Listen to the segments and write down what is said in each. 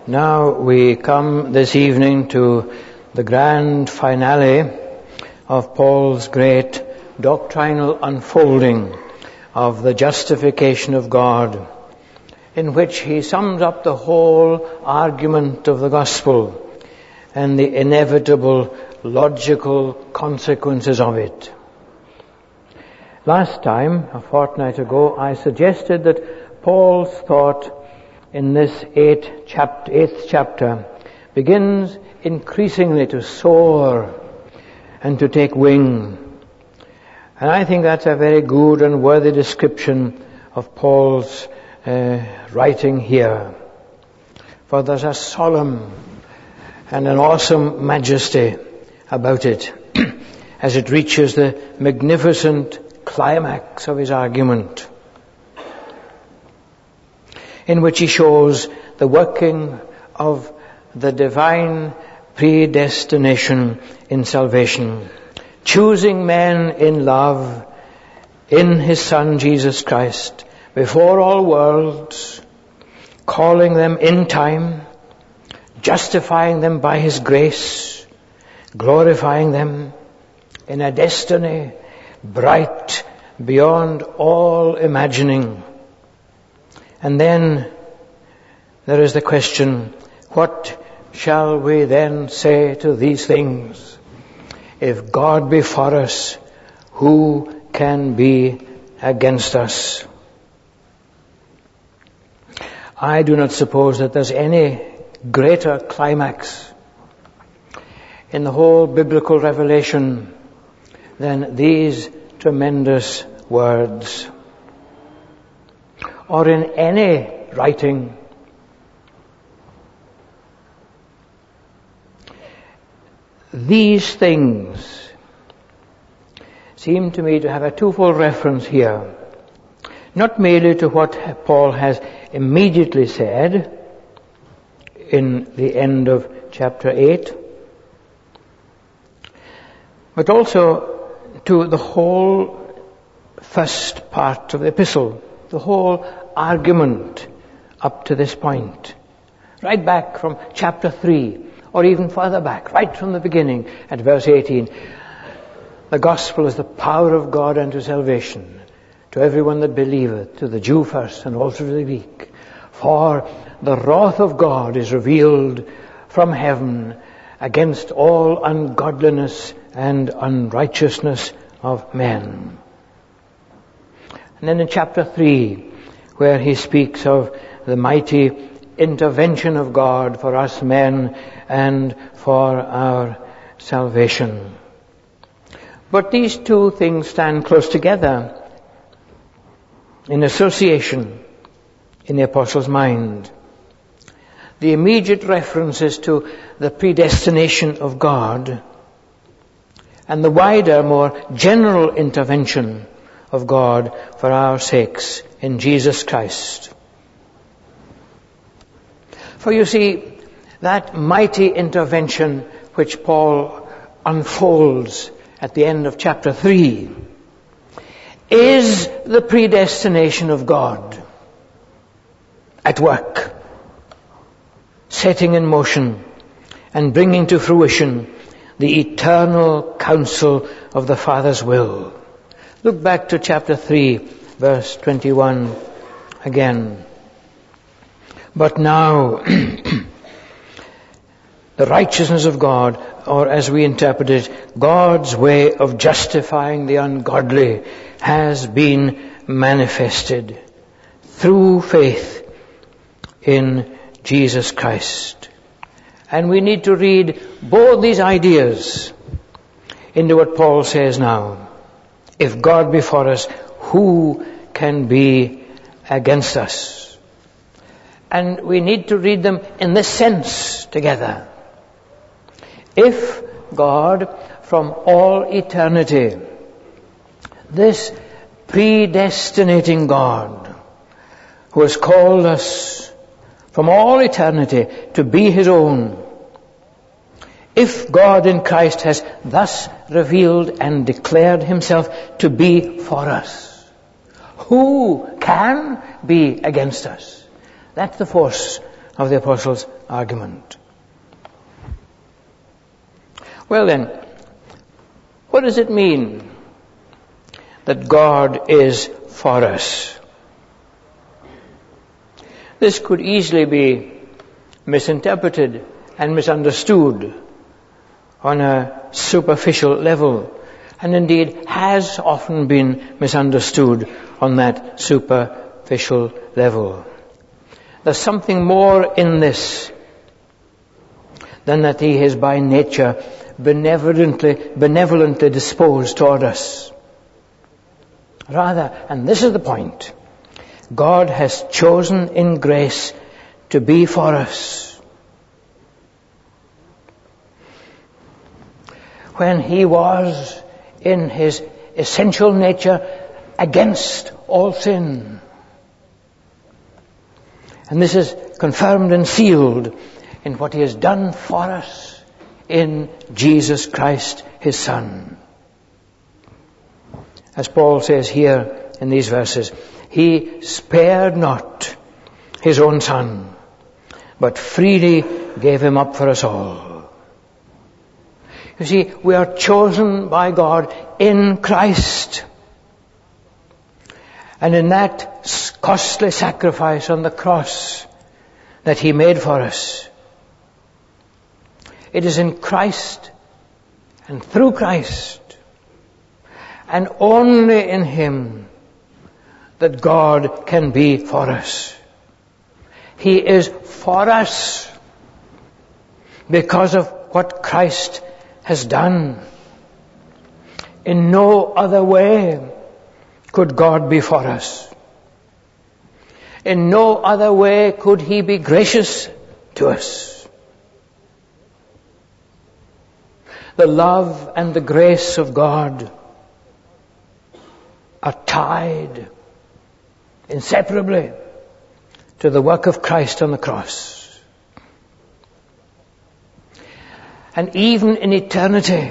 Now we come this evening to the grand finale of Paul's great doctrinal unfolding of the justification of God, in which he sums up the whole argument of the gospel and the inevitable logical consequences of it. Last time, a fortnight ago, I suggested that Paul's thought in this eighth chapter begins increasingly to soar and to take wing. And I think that's a very good and worthy description of Paul's writing here. For there's a solemn and an awesome majesty about it as it reaches the magnificent climax of his argument, in which he shows the working of the divine predestination in salvation, choosing men in love in his Son Jesus Christ before all worlds, calling them in time, justifying them by his grace, glorifying them in a destiny bright beyond all imagining. And then there is the question, what shall we then say to these things? If God be for us, who can be against us? I do not suppose that there's any greater climax in the whole biblical revelation than these tremendous words, or in any writing. These things seem to me to have a twofold reference here, not merely to what Paul has immediately said in the end of chapter 8, but also to the whole first part of the epistle, the whole argument up to this point, right back from chapter 3, or even further back, right from the beginning at verse 18. The gospel is the power of God unto salvation to everyone that believeth, to the Jew first and also to the Greek. For the wrath of God is revealed from heaven against all ungodliness and unrighteousness of men. And then in chapter 3, where he speaks of the mighty intervention of God for us men and for our salvation. But these two things stand close together in association in the apostle's mind. The immediate references to the predestination of God and the wider, more general intervention of God for our sakes in Jesus Christ. For you see, that mighty intervention which Paul unfolds at the end of chapter 3 is the predestination of God at work, setting in motion and bringing to fruition the eternal counsel of the Father's will. Look back to chapter 3, verse 21 again. But now, the righteousness of God, or as we interpret it, God's way of justifying the ungodly, has been manifested through faith in Jesus Christ. And we need to read both these ideas into what Paul says now. If God be for us, who can be against us? And we need to read them in this sense together. If God, from all eternity, this predestinating God, who has called us from all eternity to be his own, if God in Christ has thus revealed and declared himself to be for us, who can be against us? That's the force of the apostle's argument. Well then, what does it mean that God is for us? This could easily be misinterpreted and misunderstood on a superficial level, and indeed has often been misunderstood on that superficial level. There's something more in this than that He is by nature benevolently disposed toward us. Rather, and this is the point, God has chosen in grace to be for us. When He was in His essential nature against all sin. And this is confirmed and sealed in what He has done for us in Jesus Christ, His Son. As Paul says here in these verses, He spared not His own Son, but freely gave Him up for us all. You see, we are chosen by God in Christ. And in that costly sacrifice on the cross that He made for us, it is in Christ and through Christ and only in Him that God can be for us. He is for us because of what Christ has done. In no other way could God be for us. In no other way could He be gracious to us. The love and the grace of God are tied inseparably to the work of Christ on the cross. And even in eternity,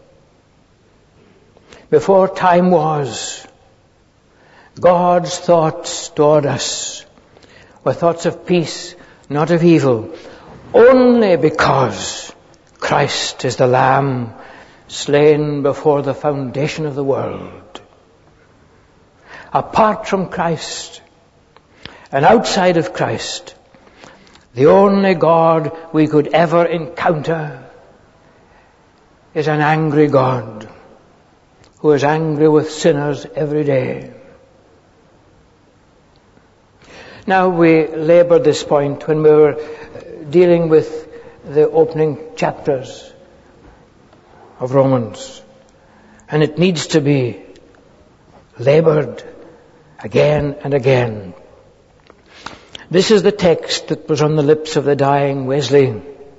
before time was, God's thoughts toward us were thoughts of peace, not of evil, only because Christ is the Lamb slain before the foundation of the world. Apart from Christ and outside of Christ, the only God we could ever encounter is an angry God who is angry with sinners every day. Now we labored this point when we were dealing with the opening chapters of Romans, and it needs to be labored again and again. This is the text that was on the lips of the dying Wesley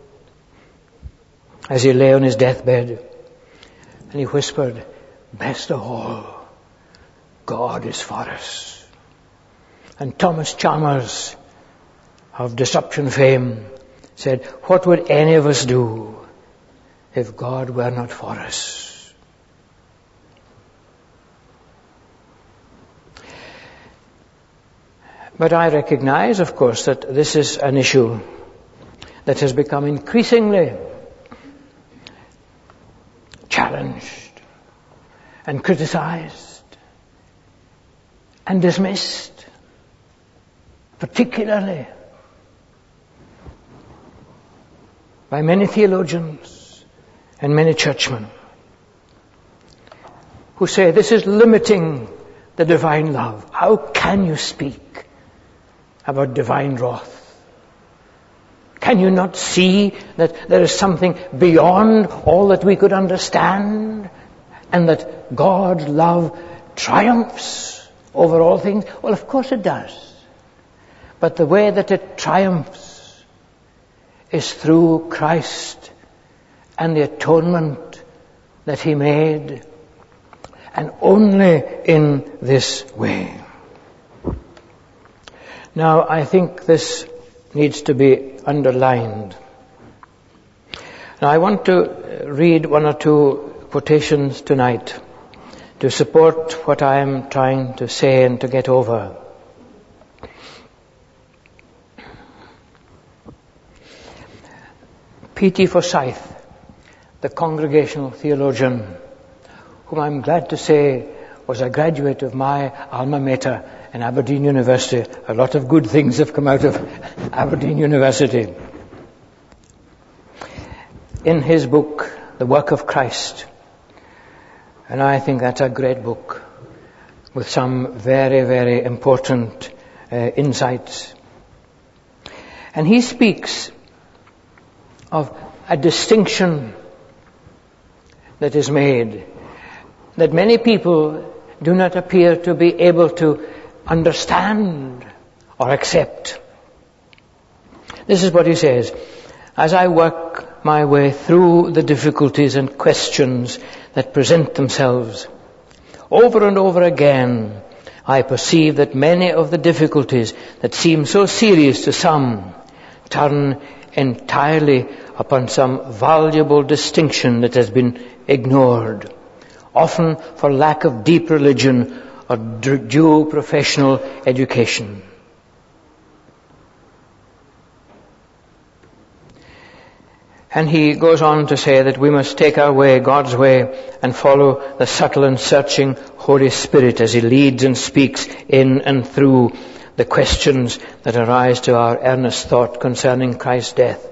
as he lay on his deathbed, and he whispered, "Best of all, God is for us." And Thomas Chalmers of Disruption fame said, "What would any of us do if God were not for us?" But I recognize, of course, that this is an issue that has become increasingly challenged and criticized and dismissed, particularly by many theologians and many churchmen who say this is limiting the divine love. How can you speak about divine wrath? Can you not see that there is something beyond all that we could understand, and that God's love triumphs over all things? Well, of course it does. But the way that it triumphs is through Christ and the atonement that He made, and only in this way. Now, I think this needs to be underlined. Now, I want to read one or two quotations tonight to support what I am trying to say and to get over. P.T. Forsyth, the Congregational theologian, whom I'm glad to say was a graduate of my alma mater in Aberdeen University. A lot of good things have come out of Aberdeen University. In his book, The Work of Christ, and I think that's a great book with some very, very important insights. And he speaks of a distinction that is made that many people do not appear to be able to understand or accept. This is what he says: as I work my way through the difficulties and questions that present themselves, over and over again, I perceive that many of the difficulties that seem so serious to some turn entirely upon some valuable distinction that has been ignored, often for lack of deep religion or due professional education. And he goes on to say that we must take our way, God's way, and follow the subtle and searching Holy Spirit as He leads and speaks in and through the questions that arise to our earnest thought concerning Christ's death.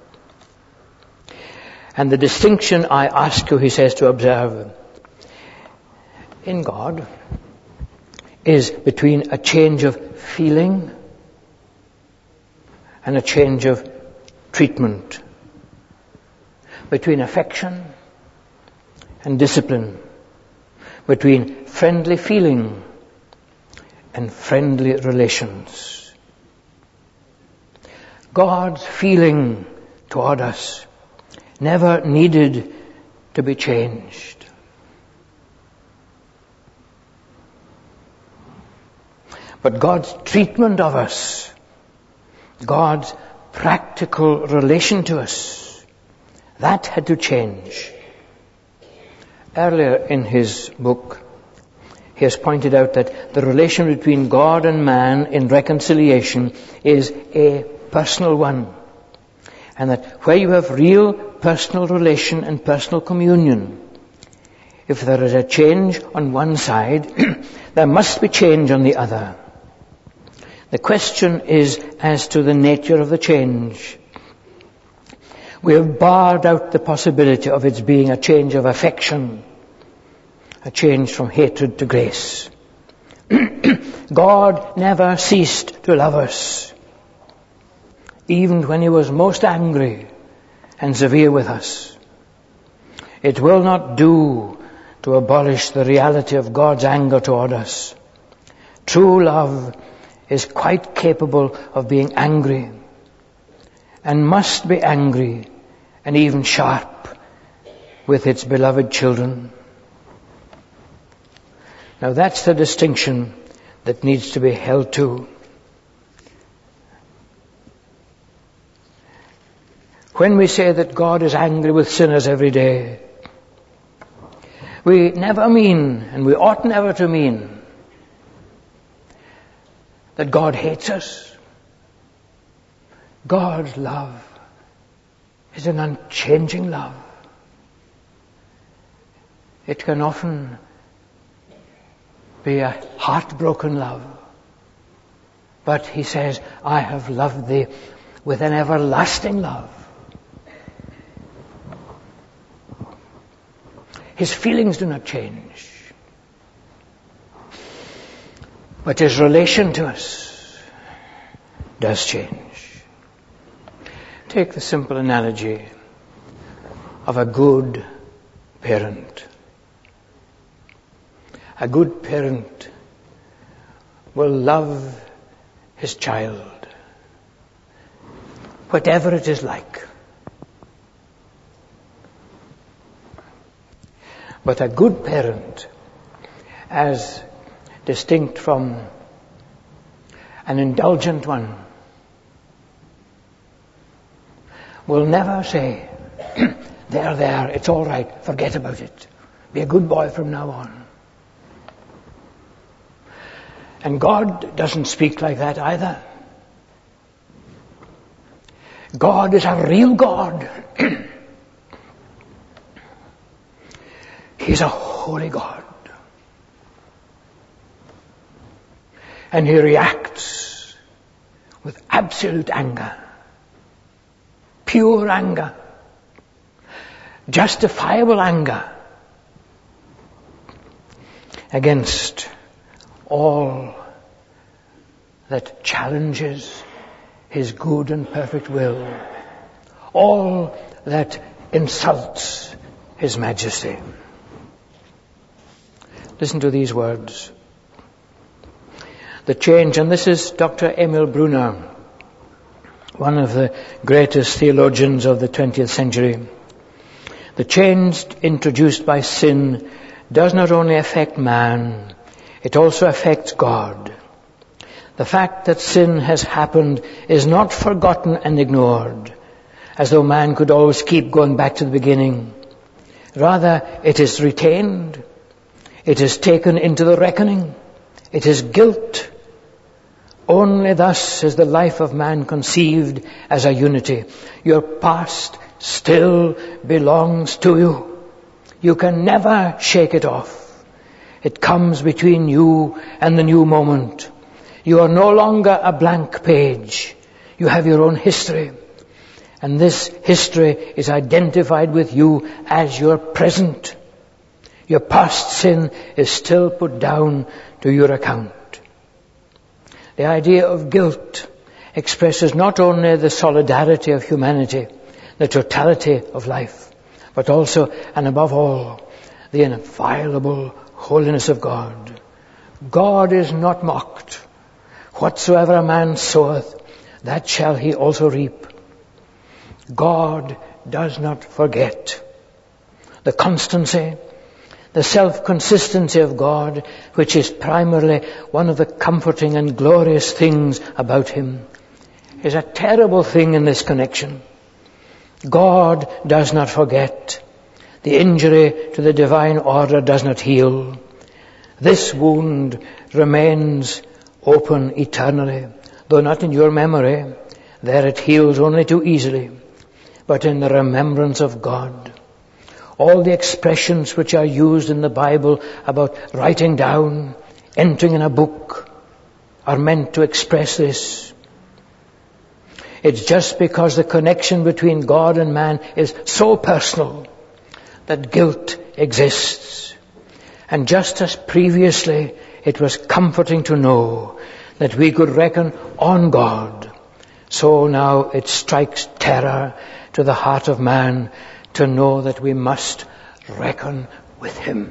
And the distinction I ask you, he says, to observe in God is between a change of feeling and a change of treatment, between affection and discipline, between friendly feeling and friendly relations. God's feeling toward us never needed to be changed. But God's treatment of us, God's practical relation to us, that had to change. Earlier in his book, he has pointed out that the relation between God and man in reconciliation is a personal one. And that where you have real personal relation and personal communion, if there is a change on one side, there must be change on the other. The question is as to the nature of the change. We have barred out the possibility of its being a change of affection, a change from hatred to grace. God never ceased to love us, even when He was most angry and severe with us. It will not do to abolish the reality of God's anger toward us. True love is quite capable of being angry, and must be angry and even sharp with its beloved children. Now that's the distinction that needs to be held to. When we say that God is angry with sinners every day, we never mean, and we ought never to mean, that God hates us. God's love is an unchanging love. It can often be a heartbroken love. But He says, I have loved thee with an everlasting love. His feelings do not change. But His relation to us does change. Take the simple analogy of a good parent. A good parent will love his child, whatever it is like. But a good parent, as distinct from an indulgent one, will never say, there, it's all right, forget about it. Be a good boy from now on. And God doesn't speak like that either. God is a real God. He's a holy God. And He reacts with absolute anger. Pure anger. Justifiable anger. Against all that challenges His good and perfect will. All that insults His majesty. Listen to these words. The change, and this is Dr. Emil Brunner, one of the greatest theologians of the 20th century. The change introduced by sin does not only affect man, it also affects God. The fact that sin has happened is not forgotten and ignored, as though man could always keep going back to the beginning. Rather, it is retained. It is taken into the reckoning. It is guilt. Only thus is the life of man conceived as a unity. Your past still belongs to you. You can never shake it off. It comes between you and the new moment. You are no longer a blank page. You have your own history. And this history is identified with you as your present. Your past sin is still put down to your account. The idea of guilt expresses not only the solidarity of humanity, the totality of life, but also, and above all, the inviolable holiness of God. God is not mocked. Whatsoever a man soweth, that shall he also reap. God does not forget. The constancy, the self-consistency of God, which is primarily one of the comforting and glorious things about Him, is a terrible thing in this connection. God does not forget. The injury to the divine order does not heal. This wound remains open eternally, though not in your memory. There it heals only too easily, but in the remembrance of God. All the expressions which are used in the Bible about writing down, entering in a book, are meant to express this. It's just because the connection between God and man is so personal that guilt exists. And just as previously it was comforting to know that we could reckon on God, so now it strikes terror to the heart of man to know that we must reckon with Him.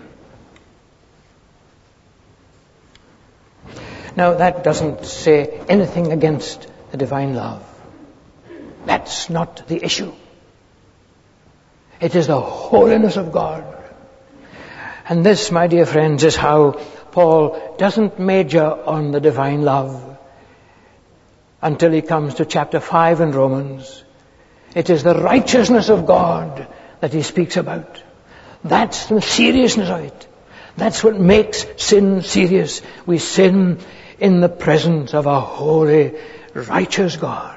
Now that doesn't say anything against the divine love. That's not the issue. It is the holiness of God. And this, my dear friends, is how Paul doesn't major on the divine love until he comes to chapter 5 in Romans. It is the righteousness of God that he speaks about. That's the seriousness of it. That's what makes sin serious. We sin in the presence of a holy, righteous God.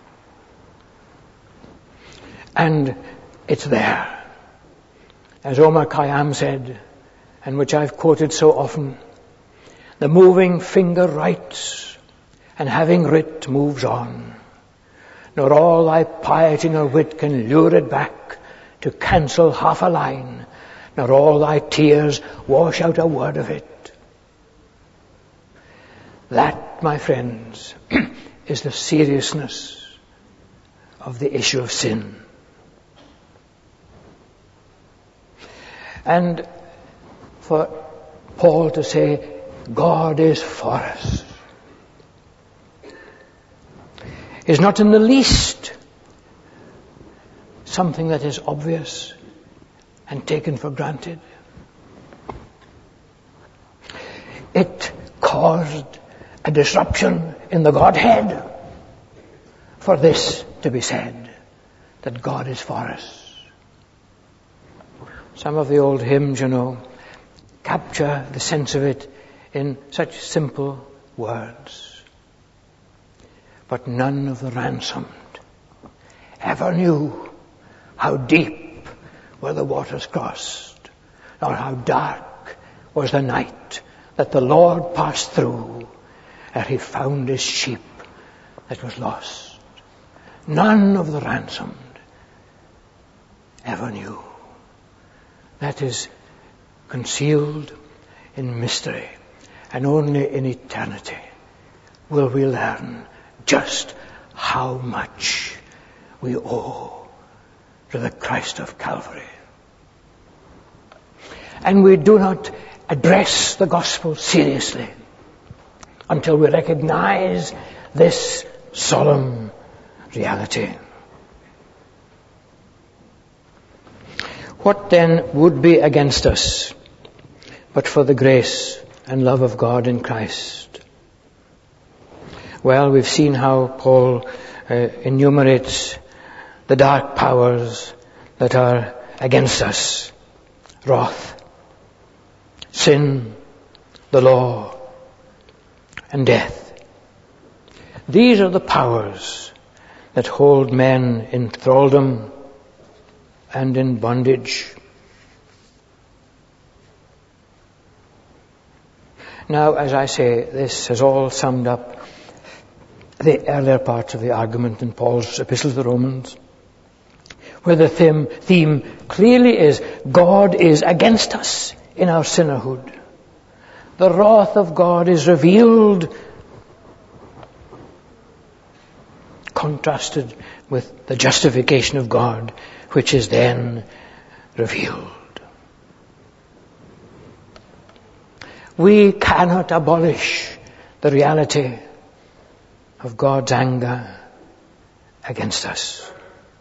And it's there. As Omar Khayyam said, and which I've quoted so often, the moving finger writes, and having writ moves on. Nor all thy piety nor wit can lure it back to cancel half a line, nor all thy tears wash out a word of it. That, my friends, is the seriousness of the issue of sin. And for Paul to say, God is for us, is not in the least something that is obvious and taken for granted. It caused a disruption in the Godhead for this to be said, that God is for us. Some of the old hymns, capture the sense of it in such simple words. But none of the ransomed ever knew how deep were the waters crossed, nor how dark was the night that the Lord passed through ere he found his sheep that was lost. None of the ransomed ever knew. That is concealed in mystery, and only in eternity will we learn just how much we owe to the Christ of Calvary. And we do not address the gospel seriously until we recognize this solemn reality. What then would be against us but for the grace and love of God in Christ? Well, we've seen how Paul enumerates the dark powers that are against us: wrath, sin, the law, and death. These are the powers that hold men in thraldom and in bondage. Now, as I say, this has all summed up the earlier parts of the argument in Paul's epistle to the Romans, where the theme clearly is God is against us in our sinnerhood. The wrath of God is revealed, contrasted with the justification of God, which is then revealed. We cannot abolish the reality of God's anger against us.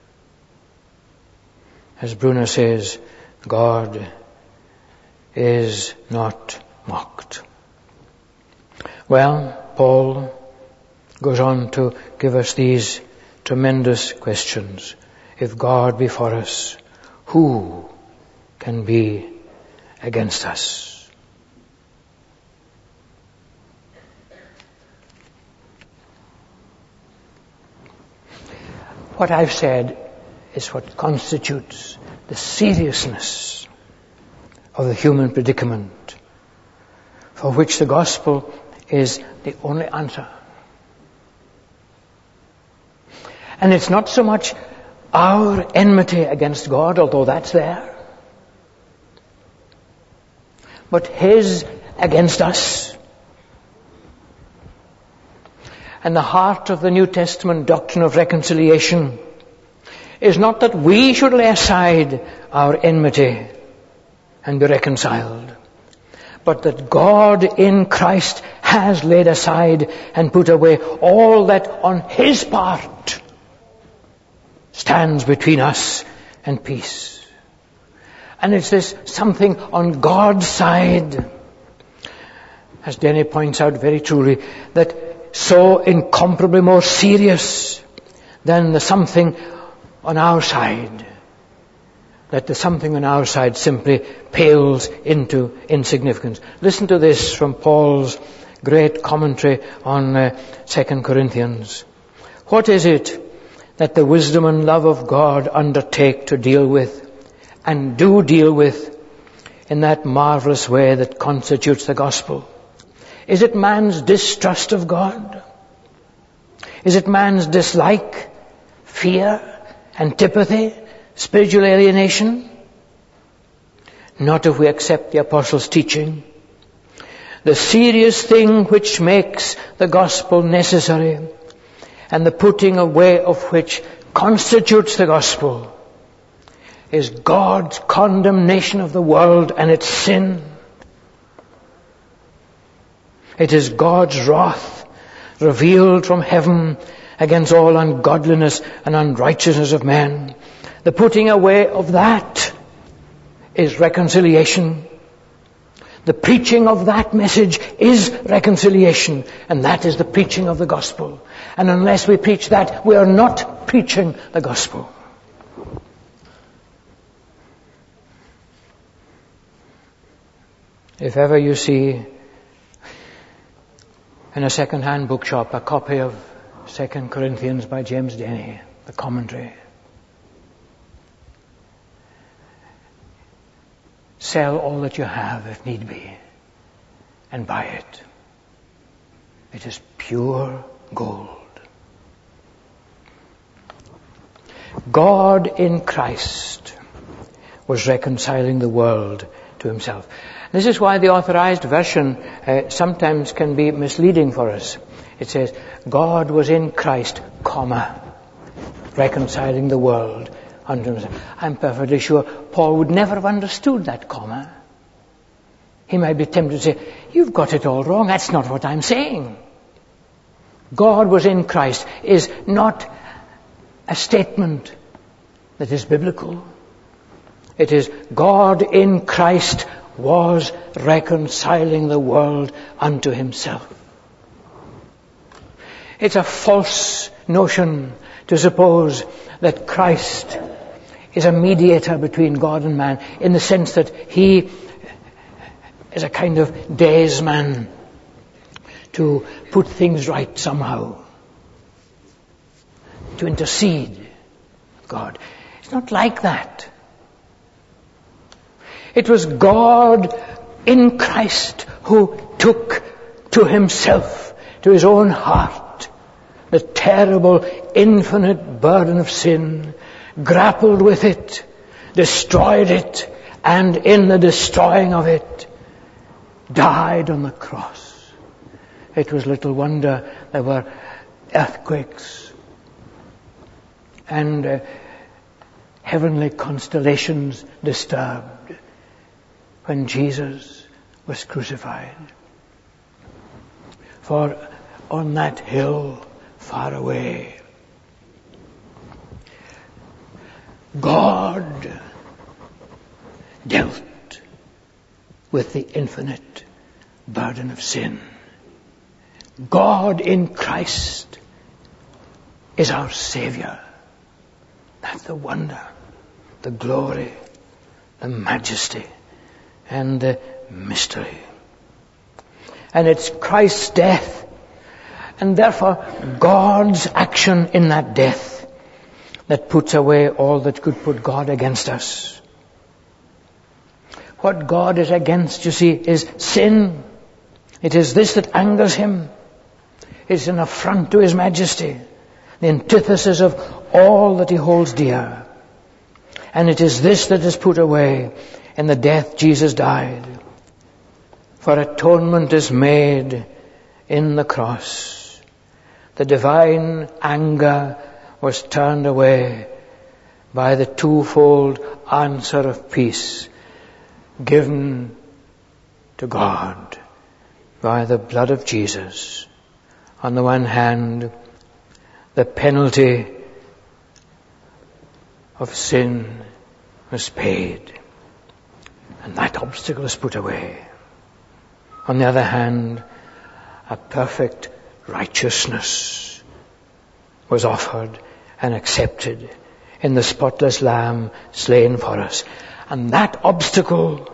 As Bruner says, God is not mocked. Well, Paul goes on to give us these tremendous questions. If God be for us, who can be against us? What I've said is what constitutes the seriousness of the human predicament, for which the gospel is the only answer. And it's not so much our enmity against God, although that's there, but His against us. And the heart of the New Testament doctrine of reconciliation is not that we should lay aside our enmity and be reconciled, but that God in Christ has laid aside and put away all that on His part stands between us and peace. And it's this something on God's side, as Denny points out very truly, that so incomparably more serious than the something on our side, that the something on our side simply pales into insignificance. Listen to this from Paul's great commentary on 2 Corinthians. What is it that the wisdom and love of God undertake to deal with, and do deal with, in that marvelous way that constitutes the gospel? Is it man's distrust of God? Is it man's dislike, fear, antipathy, spiritual alienation? Not if we accept the apostles' teaching. The serious thing which makes the gospel necessary, and the putting away of which constitutes the gospel, is God's condemnation of the world and its sin. It is God's wrath revealed from heaven against all ungodliness and unrighteousness of men. The putting away of that is reconciliation. The preaching of that message is reconciliation, and that is the preaching of the gospel. And unless we preach that, we are not preaching the gospel. If ever you see in a second-hand bookshop a copy of 2 Corinthians by James Denny, the commentary, sell all that you have, if need be, and buy it. It is pure gold. God in Christ was reconciling the world to himself. This is why the Authorized Version sometimes can be misleading for us. It says, God was in Christ, comma, reconciling the world unto himself. I'm perfectly sure Paul would never have understood that comma. He might be tempted to say, you've got it all wrong. That's not what I'm saying. God was in Christ is not a statement that is biblical. It is God in Christ was reconciling the world unto himself. It's a false notion to suppose that Christ is a mediator between God and man, in the sense that he is a kind of daysman to put things right somehow, to intercede with God. It's not like that. It was God in Christ who took to himself, to his own heart, the terrible, infinite burden of sin, grappled with it, destroyed it, and in the destroying of it, died on the cross. It was little wonder there were earthquakes and heavenly constellations disturbed when Jesus was crucified. For on that hill far away, God dealt with the infinite burden of sin. God in Christ is our Savior. That's the wonder, the glory, the majesty, and the mystery. And it's Christ's death, and therefore God's action in that death, that puts away all that could put God against us. What God is against, you see, is sin. It is this that angers him. It's an affront to his majesty, the antithesis of all that he holds dear. And it is this that is put away in the death Jesus died. For atonement is made in the cross. The divine anger was turned away by the twofold answer of peace given to God by the blood of Jesus. On the one hand, the penalty of sin was paid, and that obstacle is put away. On the other hand, a perfect righteousness was offered and accepted in the spotless Lamb slain for us. And that obstacle,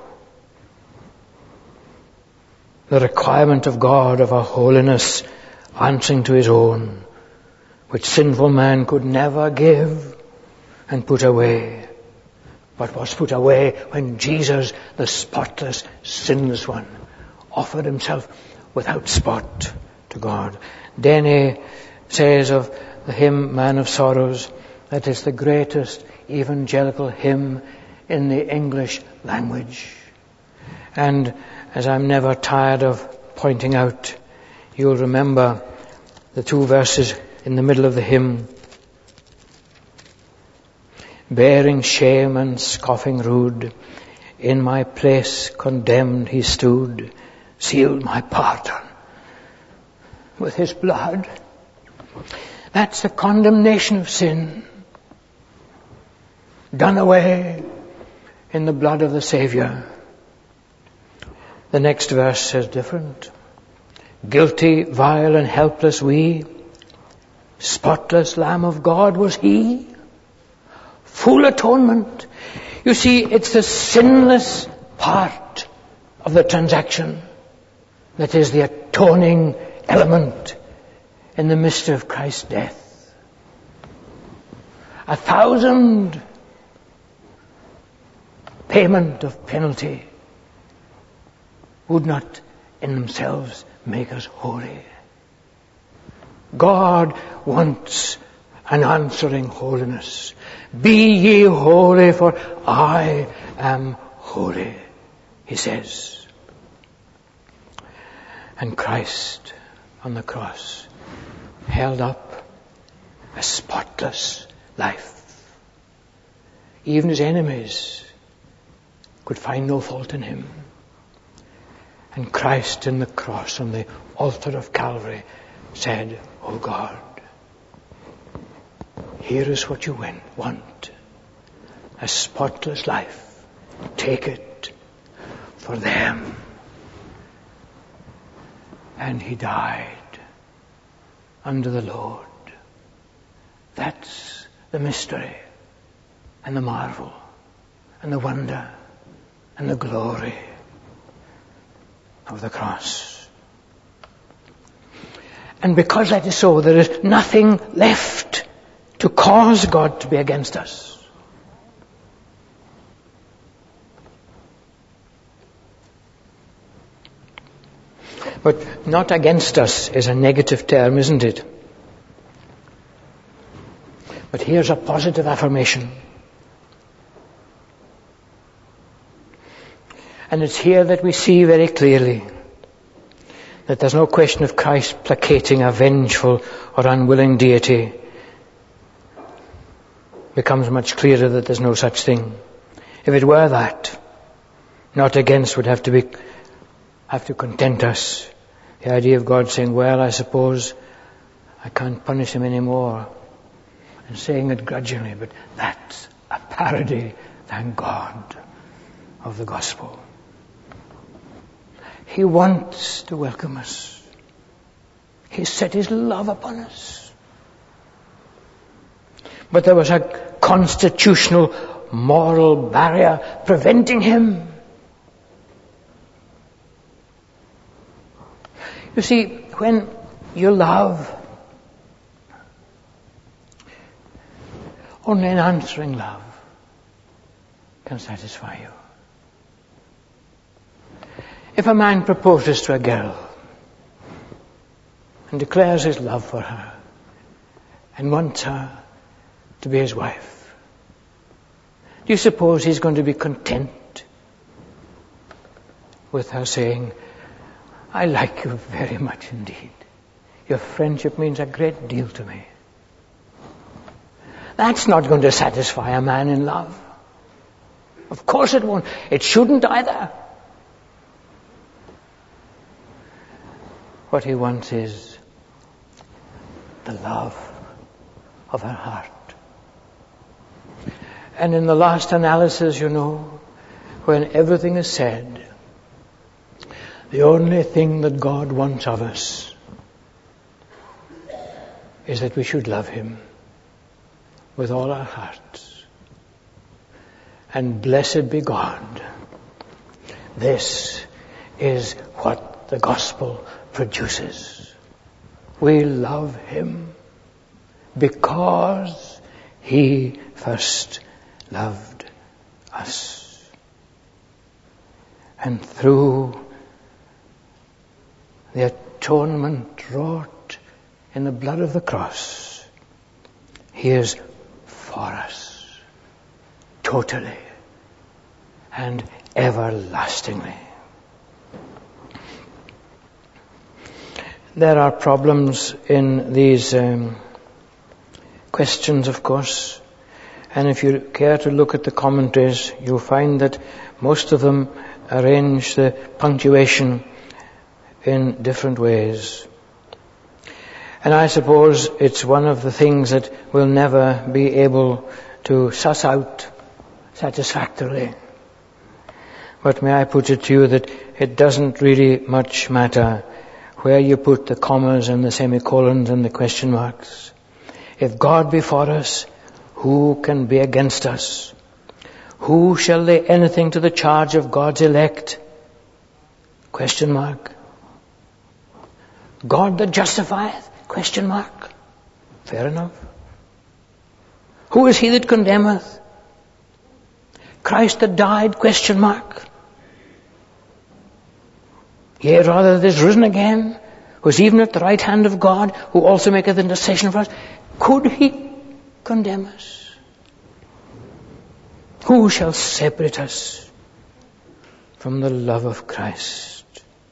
the requirement of God of our holiness answering to his own, which sinful man could never give and put away, but was put away when Jesus, the spotless, sinless one, offered himself without spot to God. Denney says of the hymn Man of Sorrows that it's the greatest evangelical hymn in the English language. And as I'm never tired of pointing out, you'll remember the two verses in the middle of the hymn. Bearing shame and scoffing rude, in my place condemned he stood, sealed my pardon with his blood. That's the condemnation of sin, done away in the blood of the Savior. The next verse is different. Guilty, vile, and helpless we, spotless Lamb of God was he. Full atonement. You see, it's the sinless part of the transaction that is the atoning element in the mystery of Christ's death. 1,000 payment of penalty would not in themselves make us holy. God wants an answering holiness. Be ye holy, for I am holy, he says. And Christ on the cross held up a spotless life. Even his enemies could find no fault in him. And Christ in the cross on the altar of Calvary said, "Oh God, here is what you want. A spotless life. Take it for them." And he died under the load. That's the mystery and the marvel and the wonder and the glory of the cross. And because that is so, there is nothing left to cause God to be against us. But not against us is a negative term, isn't it? But here's a positive affirmation. And it's here that we see very clearly that there's no question of Christ placating a vengeful or unwilling deity. It becomes much clearer that there's no such thing. If it were that, not against would have to content us. The idea of God saying, "Well, I suppose I can't punish him anymore," and saying it grudgingly, but that's a parody, thank God, of the gospel. He wants to welcome us. He set his love upon us. But there was a constitutional moral barrier preventing him. You see, when you love, only an answering love can satisfy you. If a man proposes to a girl and declares his love for her and wants her to be his wife, do you suppose he's going to be content with her saying, "I like you very much indeed. Your friendship means a great deal to me"? That's not going to satisfy a man in love. Of course it won't. It shouldn't either. What he wants is the love of her heart. And in the last analysis, when everything is said, the only thing that God wants of us is that we should love him with all our hearts. And blessed be God. This is what the gospel produces. We love him because he first loved us. And through the atonement wrought in the blood of the cross, he is for us, totally and everlastingly. There are problems in these questions, of course, and if you care to look at the commentaries, you'll find that most of them arrange the punctuation in different ways. And I suppose it's one of the things that we'll never be able to suss out satisfactorily. But may I put it to you that it doesn't really much matter where you put the commas and the semicolons and the question marks. If God be for us, who can be against us? Who shall lay anything to the charge of God's elect? Question mark. God that justifieth? Question mark. Fair enough. Who is he that condemneth? Christ that died? Question mark. Yea, rather that is risen again, who is even at the right hand of God, who also maketh intercession for us. Could he condemn us? Who shall separate us from the love of Christ?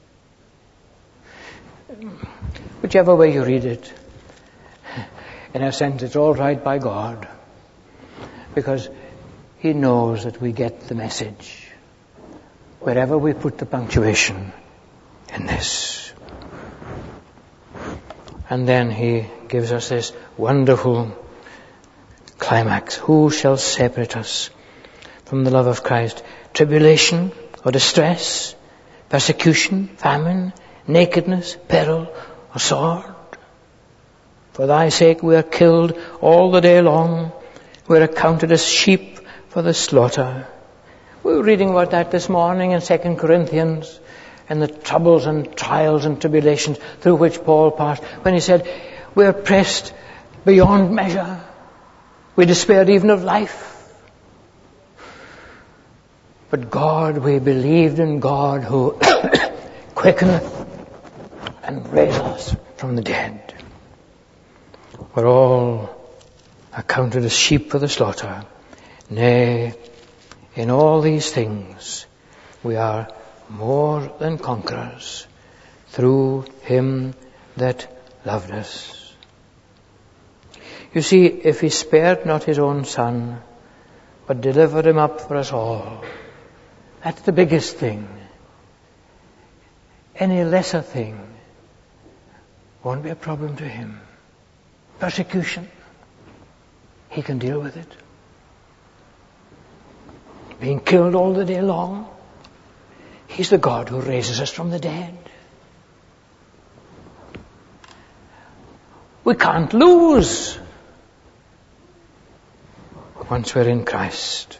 Whichever way you read it, in a sense it's all right by God, because he knows that we get the message wherever we put the punctuation in this. And then he gives us this wonderful climax. Who shall separate us from the love of Christ? Tribulation or distress, persecution, famine, nakedness, peril, or sword? For thy sake we are killed all the day long. We are accounted as sheep for the slaughter. We were reading about that this morning in 2 Corinthians, and the troubles and trials and tribulations through which Paul passed, when he said, we are pressed beyond measure. We despaired even of life. But God, we believed in God who quickeneth and raiseth us from the dead. We're all accounted as sheep for the slaughter. Nay, in all these things we are more than conquerors through him that loved us. You see, if he spared not his own son, but delivered him up for us all, that's the biggest thing. Any lesser thing won't be a problem to him. Persecution, he can deal with it. Being killed all the day long, he's the God who raises us from the dead. We can't lose once we're in Christ.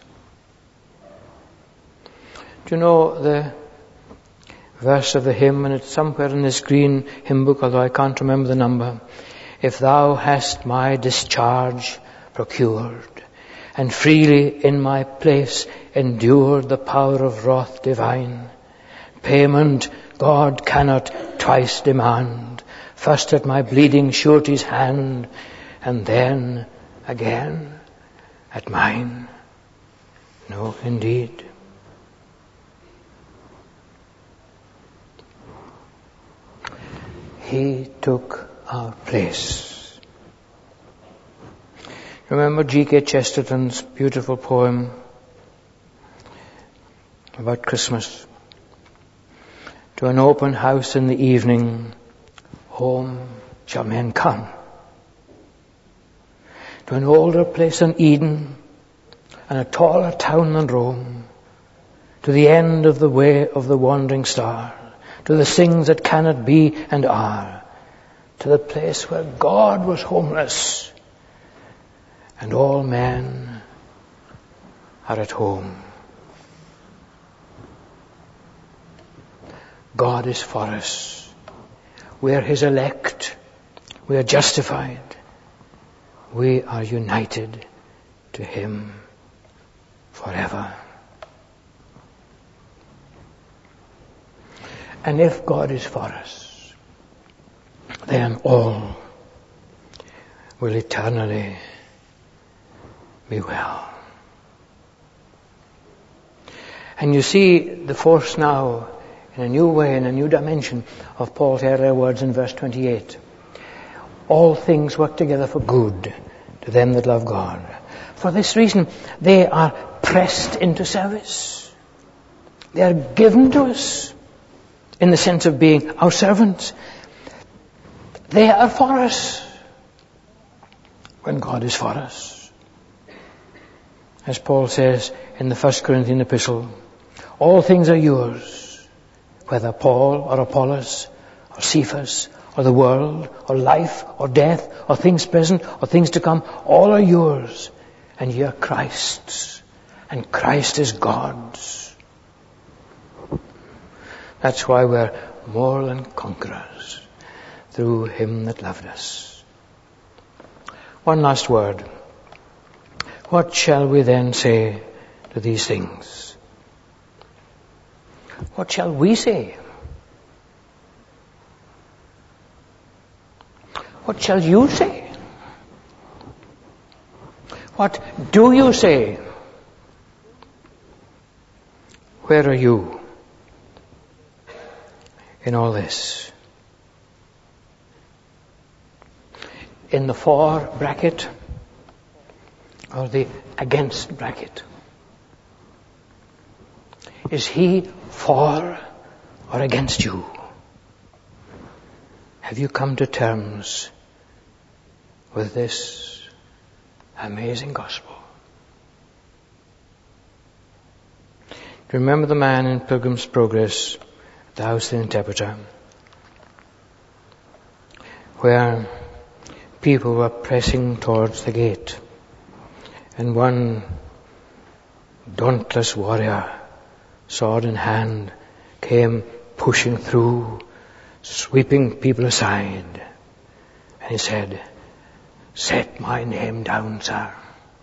Do you know the verse of the hymn, and it's somewhere in this green hymn book, although I can't remember the number. If thou hast my discharge procured, and freely in my place endured the power of wrath divine, payment God cannot twice demand, first at my bleeding surety's hand, and then again at mine. No, indeed. He took our place. Remember G.K. Chesterton's beautiful poem about Christmas? To an open house in the evening, home shall men come. To an older place than Eden, and a taller town than Rome, to the end of the way of the wandering star, to the things that cannot be and are, to the place where God was homeless, and all men are at home. God is for us. We are his elect. We are justified. We are united to him forever. And if God is for us, then all will eternally be well. And you see the force now in a new way, in a new dimension of Paul's earlier words in verse 28. All things work together for good to them that love God. For this reason, they are pressed into service. They are given to us in the sense of being our servants. They are for us when God is for us. As Paul says in the 1 Corinthian epistle, all things are yours, whether Paul or Apollos or Cephas or the world or life or death or things present or things to come, all are yours, and ye are Christ's, and Christ is God's. That's why we're more than conquerors through him that loved us. One last word. What shall we then say to these things? What shall we say What shall you say? What do you say? Where are you in all this? In the for bracket or the against bracket? Is he for or against you? Have you come to terms with this amazing gospel? Do you remember the man in Pilgrim's Progress at the House of the Interpreter, where people were pressing towards the gate, and one dauntless warrior, sword in hand, came pushing through, sweeping people aside, and he said, "Set my name down, sir."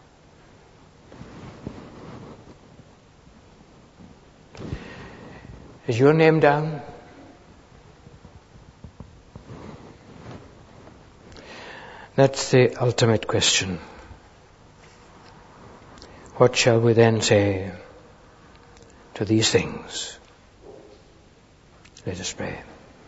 Is your name down? That's the ultimate question. What shall we then say to these things? Let us pray.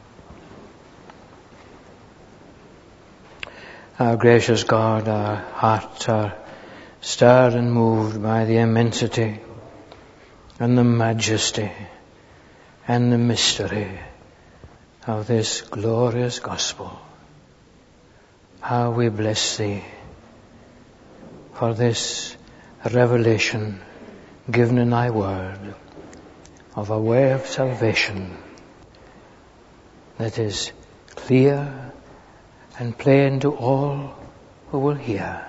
Our gracious God, our hearts are stirred and moved by the immensity and the majesty and the mystery of this glorious gospel. How we bless Thee for this revelation given in Thy word of a way of salvation that is clear and plain to all who will hear.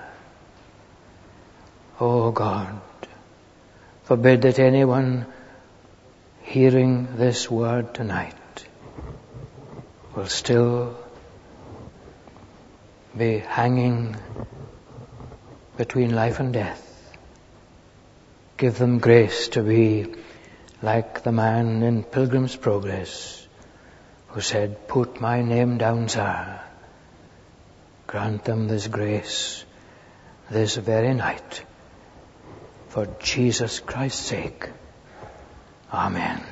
O God, forbid that anyone hearing this word tonight will still be hanging between life and death. Give them grace to be like the man in Pilgrim's Progress who said, "Put my name down, sir." Grant them this grace this very night, for Jesus Christ's sake. Amen.